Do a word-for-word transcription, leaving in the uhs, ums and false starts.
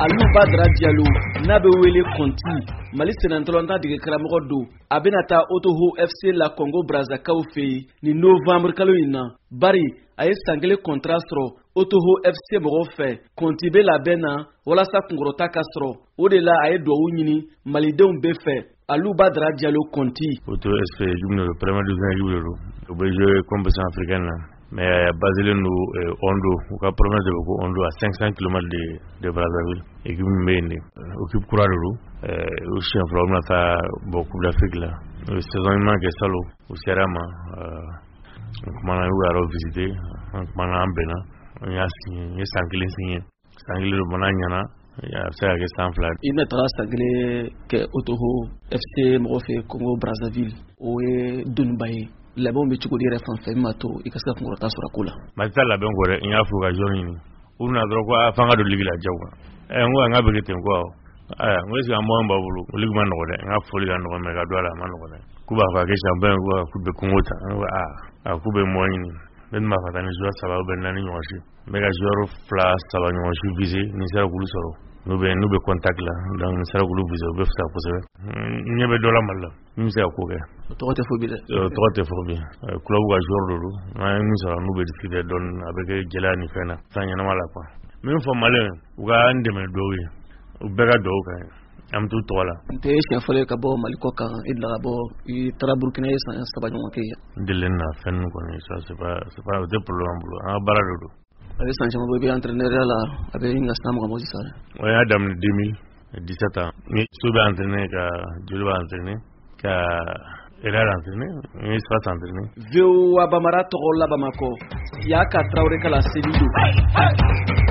Alou Badara Diallo n'a bɛ wele Conti Mali senatɔlɔnta dege karamɔgɔ don a bɛna taa Otoho F C la Congo Brazzaville fɛ yen ni novembre kalo in na bari a ye san kelen contrat sɔrɔ Otoho F C mɔgɔw fɛ Conti bɛ labɛn na walasa kunkɔrɔta ka sɔrɔ o de la a ye dugawu ɲini malidenw bɛɛ fɛ Alou Badara Diallo Conti Otoho F C jumɛn do premier division jumɛn do o bɛ jouer compétition africaine na mais basé no euh, Ondo ou ka province de ko Ondo à cinq cents kilomètres de de Brazzaville équipe mbende équipe kura do euh au chien fro na ta beaucoup d'Afrique là le saison manque salo au Serama euh comment on a revisité comment on bena on y a signé y sanglé signé sanglé le bonanyana ya ça que ça enfla il ne tra sanglé que Otoho F C mo fait Congo Brazzaville o e Dunbaye labon be chuko dire fan fe mato ikasa ngorota sura kula matala labon gore in afu ga joni ni una dro ko afanga do ligila jawa e ngo nga be kete ngo aya ngo si amo mba bulu ligma no gore nga foli ga no me ga dola ma no gore kuba ka ke champion ko ku be kungota ngo a a ku be moyini ben ma fatani jo saba ben nani nyoshi me ga joro flash saba nyoshi visé ni sera kulu soro no be no be contact la donc ni sera kulu visé be fa ko se ni be dola malla ni se ko ke to te fobi de to te fobi club ga joro do na ni sera no be difide don avec gelani fena tanya na mala kwa min fo malen uga ande me dowi ubega do ka am tu tola te chef fole ka bo maliko ka idla bo i tra burkina sa sabanyo ke dilen na fen ko ni ça c'est pas c'est pas de problème blo a barado avec Sancho bo bi entraîneur là avec nga sam ko mosi sare o ya dam deux mille dix-sept ans ni sube entraîner ka julu entraîner ka era entraîner ni sera entraîner veo abamara to la bamako ya ka traore kala selido